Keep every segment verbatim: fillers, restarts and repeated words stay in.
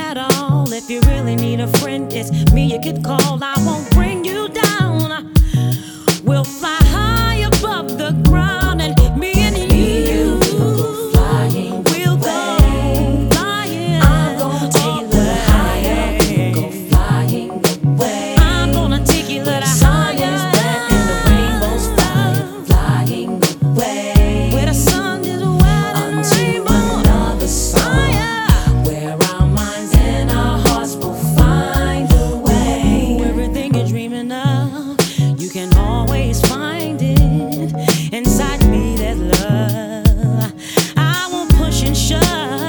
at all. If you really need a friend, it's me you could call. I won't bring you down. We'll fly high above the ground, and me and you go flying. We'll go flying. I'm gonna take you a little higher. Go flying away. I'm gonna take you a little higher. The sun is black and the rainbow's flying, flying away. Where the sun is wet and the rainbow another song, where our minds and our hearts will find a way. Ooh, everything you're dreaming of, you can always find it inside me. There's love. I won't push and shove.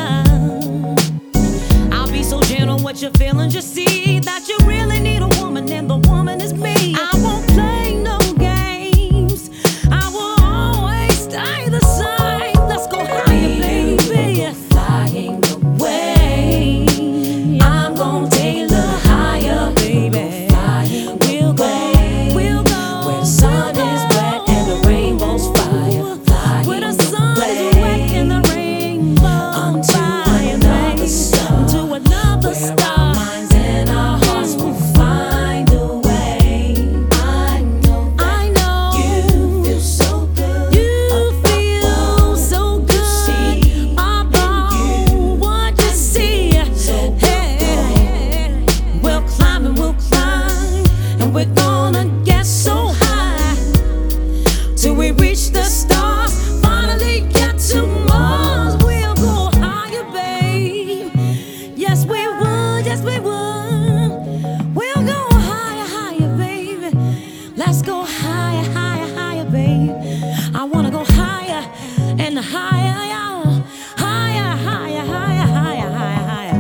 I'll be so gentle with your feelings. You see that you really need a woman, and the woman is me. I won't play no games. I will always stay the same. Let's go higher, baby. Flying away. I'm gonna take a little higher, baby. We'll go, we'll go. Where the sun is wet and the rainbow's fire, flying where the sun is wet and the rainbow's fire, another star, to another star. Where our minds and our hearts will find a way. I know, I know. You feel so good. You feel so good about what you see. Hey, we'll climb and we'll climb, and we're gonna get so high till we reach the stars. Finally get to Mars. We'll go higher, babe. Yes, we would. Yes, we would. We'll go higher, higher, baby. Let's go higher, higher, higher, babe. I wanna go higher and higher, y'all. Higher, higher, higher, higher, higher, higher.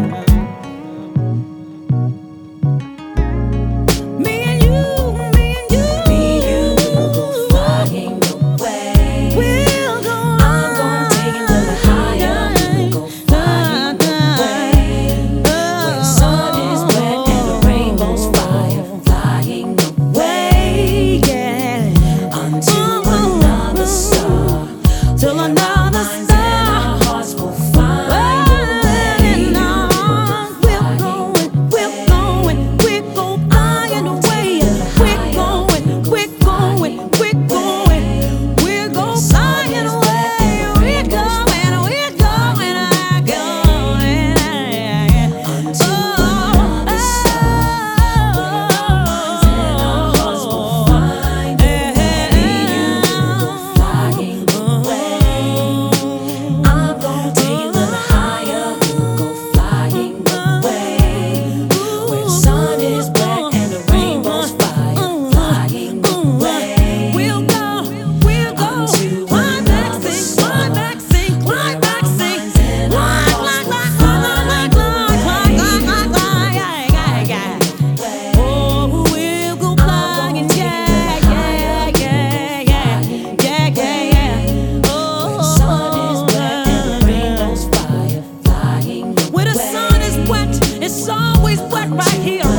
Me and you, me and you, me and you will go flying away. We'll go. I'm gonna take it a little higher. We'll go flying away. Where the sun is wet and the rainbow's fire, flying away. Yeah, until another star, till another star. Our hearts will find a way. We're going, we're going, we're going flying away. We're going, we're going, we're going, we're going flying away. We're going, we're going, I'm going. Until another star, where our minds and our hearts will find a way. You go flying away. I'm gonna take you a little higher. You go flying away. Where the sun is black and the rainbow's fire, flying away. We'll go, we'll go. Climb back, sing, climb back, sing, climb back, sing. Climb, climb, climb, climb, climb, climb, climb, climb, climb, yeah, yeah, yeah. Oh, we'll go flying, yeah, yeah, yeah, yeah, yeah, yeah, yeah. Oh, where the sun is wet and the rainbow's fire, flying away. Where the sun is wet, it's always wet right here.